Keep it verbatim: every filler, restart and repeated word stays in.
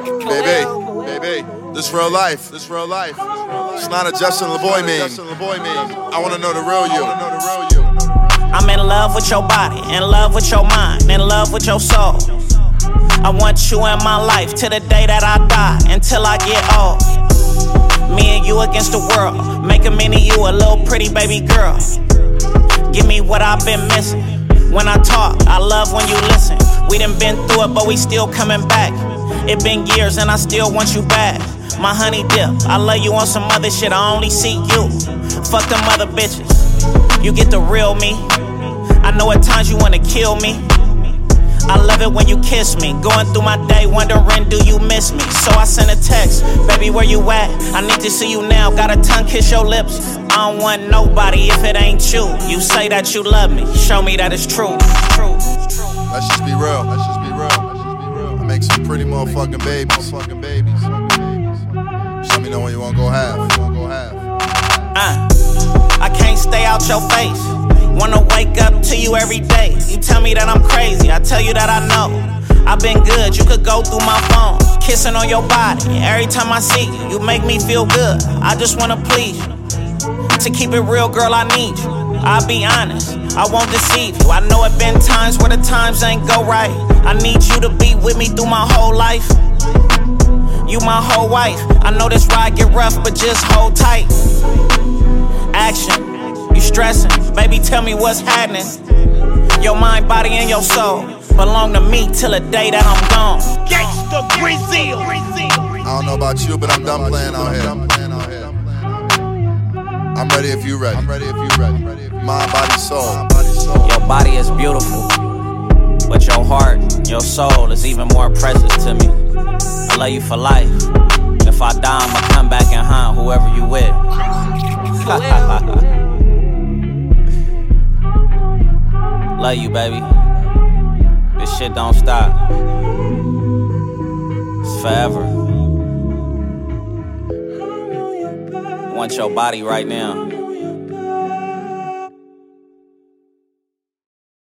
Baby, baby, this real life, this real life. It's not a Justin LaBoy meme. I wanna know the real you. I'm in love with your body, in love with your mind, in love with your soul. I want you in my life till the day that I die, until I get old. Me and you against the world, make a mini you a little pretty baby girl. Give me what I've been missing. When I talk, I love when you listen. We done been through it, but we still coming back. It been years and I still want you back. My honey dip, I love you on some other shit, I only see you. Fuck them other bitches, you get the real me. I know at times you wanna kill me. I love it when you kiss me. Going through my day wondering, do you miss me? So I sent a text, baby, where you at? I need to see you now, got a tongue kiss your lips. I don't want nobody if it ain't you. You say that you love me, show me that it's true. Let's just be real, let's just be real. I make some pretty motherfucking babies. Just let me know when you wanna go half. Uh, I can't stay out your face. Wanna wake up to you every day. You tell me that I'm crazy, I tell you that I know. I've been good, you could go through my phone, kissing on your body. Every time I see you, you make me feel good. I just wanna please you. To keep it real, girl, I need you. I'll be honest, I won't deceive you. I know it been times where the times ain't go right. I need you to be with me through my whole life. You my whole wife. I know this ride get rough, but just hold tight. Action. You stressing, baby, tell me what's happening. Your mind, body, and your soul belong to me till the day that I'm gone. Gangsta Brazil. I don't know about you, but I'm done playing out here. I'm ready if you ready. I'm ready if you ready. Mind, body, soul. Your body is beautiful, but your heart, your soul is even more precious to me. I love you for life. If I die, I'ma come back and hunt whoever you with. Love you, baby. This shit don't stop. It's forever. I want your body right now.